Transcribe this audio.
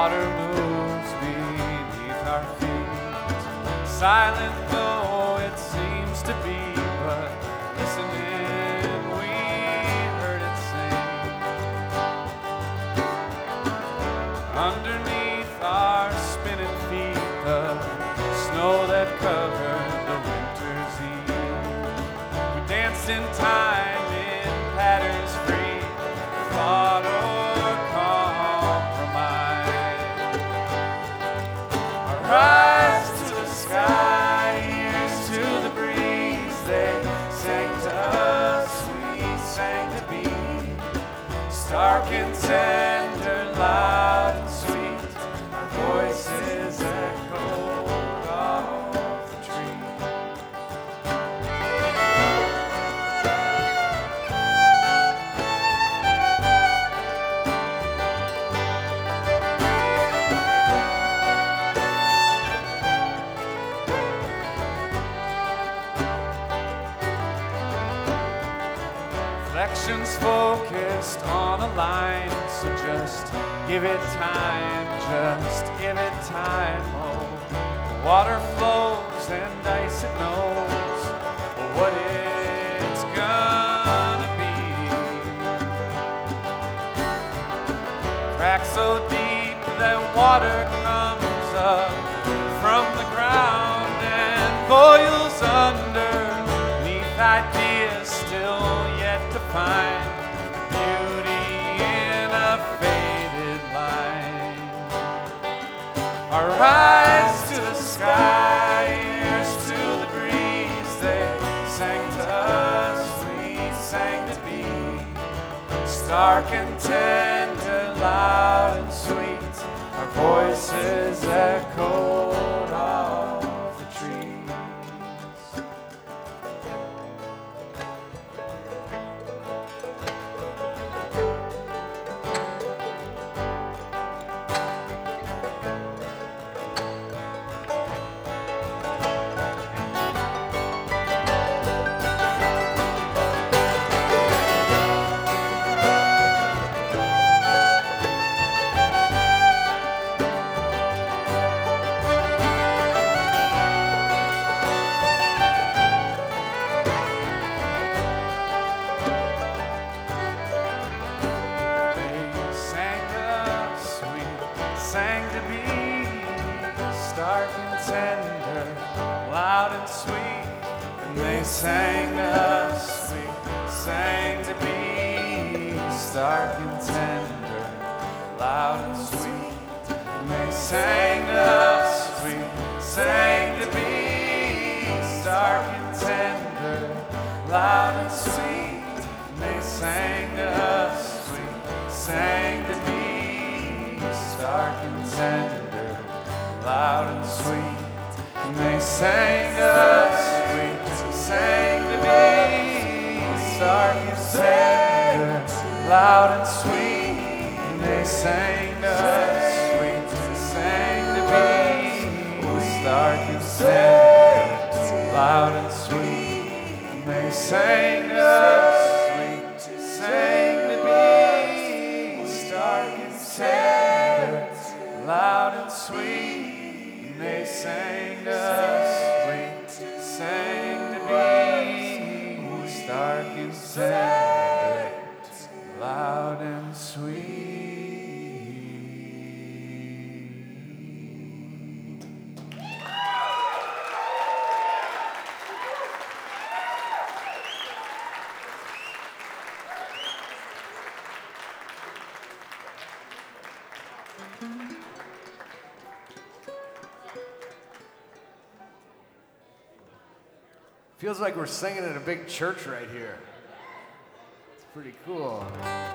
water moves beneath our feet. Silent though it seems to be, but listening we heard it sing. Underneath our spinning feet, the snow that covered the winter's eve. We danced in time in patterns free, thought or compromise. Our eyes to the sky, ears to the breeze, they sang to us, we sang to be. Stark and tender, loud and sweet, our voices echoed off the tree. Reflections focused on a line, so just give it time, just give it time. Oh, the water flows and ice it knows what it's gonna be. Cracks so deep that water comes up from the ground and boils underneath ideas still yet to find beauty in a faded line. Our eyes to the sky, ears to the breeze, they sang to us, we sang to be. Stark and tender, loud and sweet, our voices echoed off the trees. Sang to be stark and tender, loud and sweet. And they sang to us, we sang to be stark and tender, loud and sweet. And they sang to us, we sang to be stark and tender, loud and sweet. And they sang to us, we sang to be stark and tender, loud and sweet. And they sang to us, we sang to be stark and tender, loud and sweet. And they sang to us, we sang to be stark and tender, loud and sweet. And they sang to us, we sang to be stark and tender, loud and sweet. And they sang to us, we sang to be stark and tender, loud and sweet. Feels like we're singing in a big church right here. It's pretty cool.